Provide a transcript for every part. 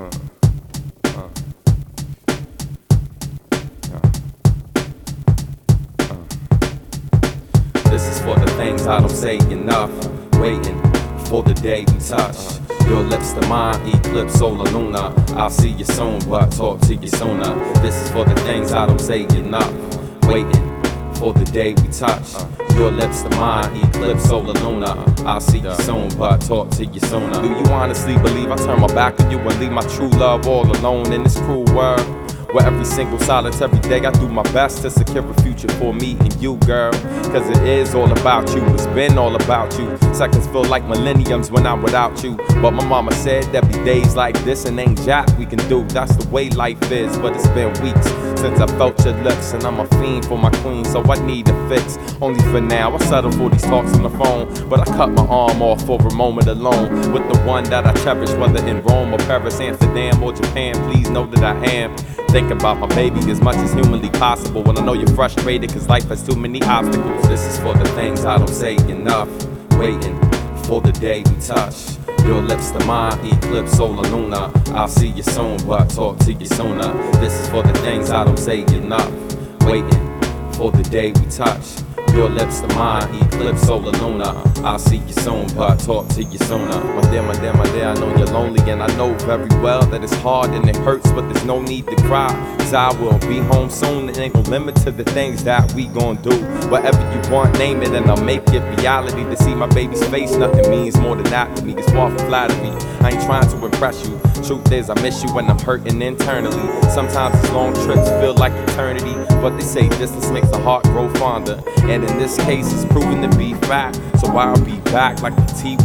This is for the things I don't say enough. Waiting for the day we touch. Your lips to mine, eclipse, solar, lunar. I'll see you soon, but talk to you sooner. This is for the things I don't say enough. Waiting for the day we touch. Your lips to mine, eclipse, solar, lunar. I'll see you soon, but talk to you sooner. Do you honestly believe I turn my back on you and leave my true love all alone in this cruel world? Where every single solitary day I do my best to secure a future for me and you, girl. Cause it is all about you, it's been all about you. Seconds feel like millenniums when I'm without you. But my mama said there'd be days like this and ain't jack we can do. That's the way life is, but it's been weeks since I felt your lips. And I'm a fiend for my queen, so I need a fix. Only for now, I settle for these talks on the phone. But I cut my arm off for a moment alone with the one that I cherish, whether in Rome or Paris, Amsterdam or Japan. Please know that I am thinking about my baby as much as humanly possible. When I know you're frustrated cause life has too many obstacles. This is for the things I don't say enough. Waiting for the day we touch. Your lips to mine, eclipse, solar, lunar. I'll see you soon, but talk to you sooner. This is for the things I don't say enough. Waiting for the day we touch. Your lips to mine, eclipse, solar, lunar. I'll see you soon, but talk to you sooner. My dear, I know you're lonely, and I know very well that it's hard and it hurts, but there's no need to cry. Cause I will be home soon, and ain't no limit to the things that we gon' do. Whatever you want, name it, and I'll make it reality. To see my baby's face, nothing means more than that to me. It's far from flattery, I ain't trying to impress you. Truth is, I miss you when I'm hurting internally. Sometimes these long trips feel like eternity, but they say distance makes the heart grow fonder. And in this case, it's proven to be fact. So I'll be back like the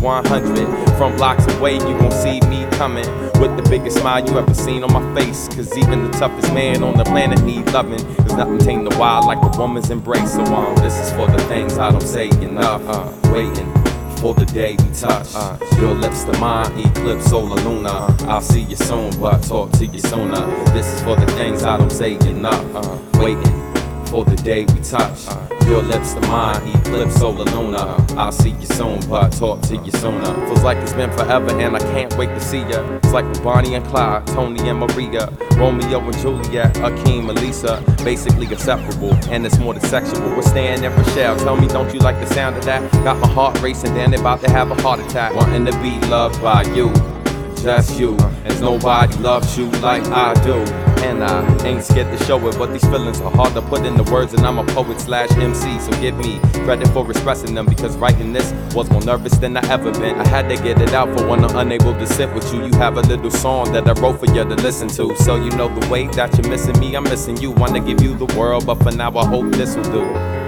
T-100. From blocks away, you won't see me coming with the biggest smile you ever seen on my face. Cause even the toughest man on the planet need loving. There's nothing tame the wild like a woman's embrace. So this is for the things I don't say enough. Waiting for the day we touch. Your lips to mine, eclipse, solar, lunar. I'll see you soon, but talk to you sooner. This is for the things I don't say enough. Waiting for the day we touch. Your lips to mine, eclipse, solar, lunar. I'll see you soon, but talk to you sooner. Feels like it's been forever and I can't wait to see ya. It's like with Bonnie and Clyde, Tony and Maria, Romeo and Juliet, Akeem and Lisa. Basically inseparable, and it's more than sexual. We're staying in Rochelle, tell me don't you like the sound of that? Got my heart racing, then about to have a heart attack. Wanting to be loved by you, just you. As nobody loves you like I do. And I ain't scared to show it, but these feelings are hard to put into words. And I'm a poet/MC, so give me credit for expressing them. Because writing this was more nervous than I ever been. I had to get it out for when I'm unable to sit with you. You have a little song that I wrote for you to listen to. So you know the way that you're missing me, I'm missing you. Wanna give you the world, but for now I hope this will do.